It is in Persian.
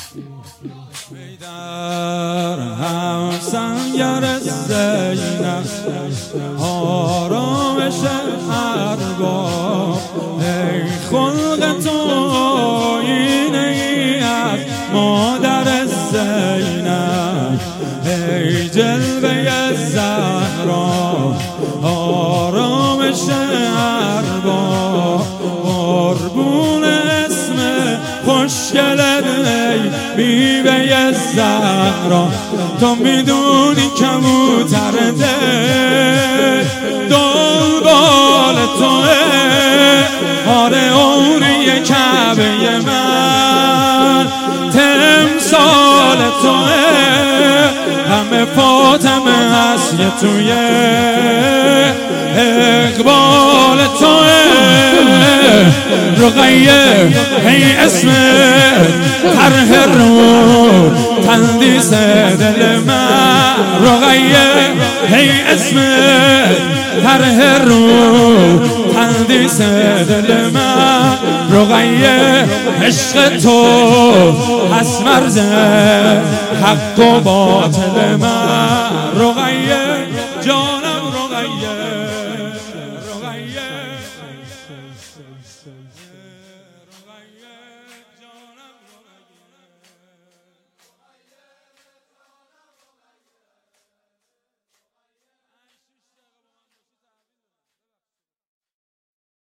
در هم سنگر زینب آرامش ارباب ای خلق تو آینه ای از مادر زینب ای جلوه زهرا آرامش ارباب قربون اسم خوشگلت ای بیوه زهرا تو میدونی کبوتر دل دنبال توه آره اوری کعبه من تمثال توه همه فاطمه هست یه توی اقبال توه رقیه هی اسمت طرح رو تندیس دل من رقیه هی اسمت طرح رو تندیس دل من رقیه عشق تو هست مرز حق و باطل من